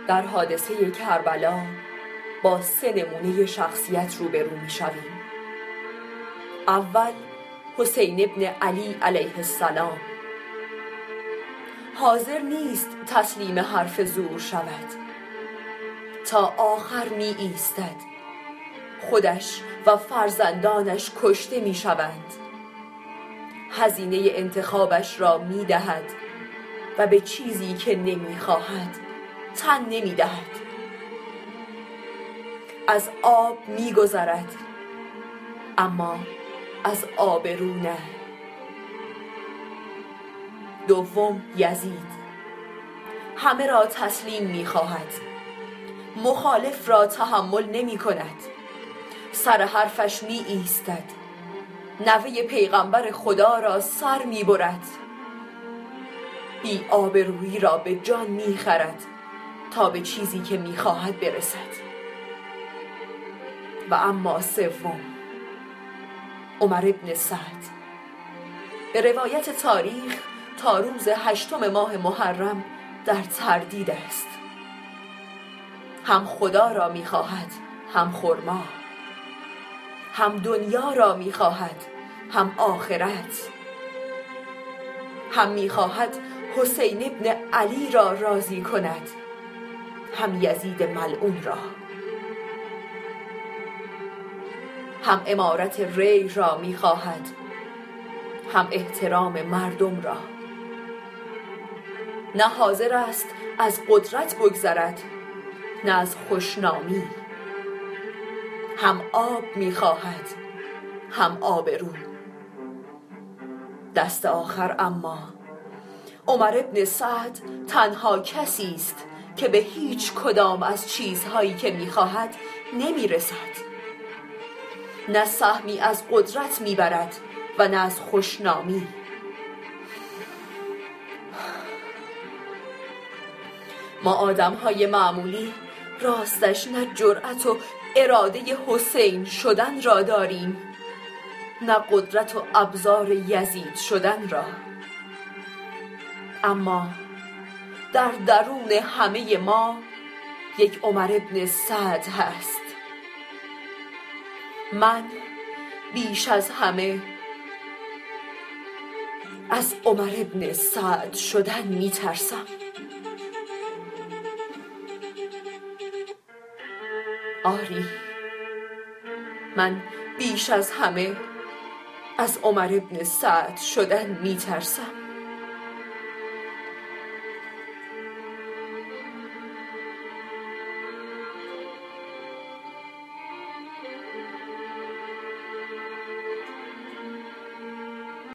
در حادثه کربلا با 3 نمونه شخصیت روبرو می‌شویم. اول حسین ابن علی علیه السلام حاضر نیست تسلیم حرف زور شود، تا آخر می ایستد. خودش و فرزندانش کشته می شوند. هزینه انتخابش را می دهد و به چیزی که نمی خواهد تن نمی دهد. از آب می گذرد، اما از آبرو نه. دوم یزید همه را تسلیم می خواهد، مخالف را تحمل نمی کند، سر حرفش می ایستد، نوه پیغمبر خدا را سر می برد، بی آبرویی را به جان می خرد تا به چیزی که می خواهد برسد. و اما سوم عمر ابن سعد به روایت تاریخ تا روز 8 ماه محرم در تردید است. هم خدا را می‌خواهد، هم خرما، هم دنیا را می‌خواهد، هم آخرت، هم می‌خواهد حسین ابن علی را راضی کند، هم یزید ملعون را، هم امارت ری را می‌خواهد، هم احترام مردم را. نه حاضر است از قدرت بگذرد، نه از خوشنامی. هم آب می‌خواهد، هم آبرو. دست آخر اما عمر ابن سعد تنها کسی است که به هیچ کدام از چیزهایی که می‌خواهد نمی‌رسد. نه سهمی از قدرت می‌برد و نه از خوشنامی. ما آدم‌های معمولی راستش نه جرأت و اراده حسین شدن را داریم، نه قدرت و ابزار یزید شدن را. اما در درون همه ما یک عمر ابن سعد هست. من بیش از همه از عمر ابن سعد شدن می‌ترسم. آری، من بیش از همه از عمر ابن سعد شدن می‌ترسم.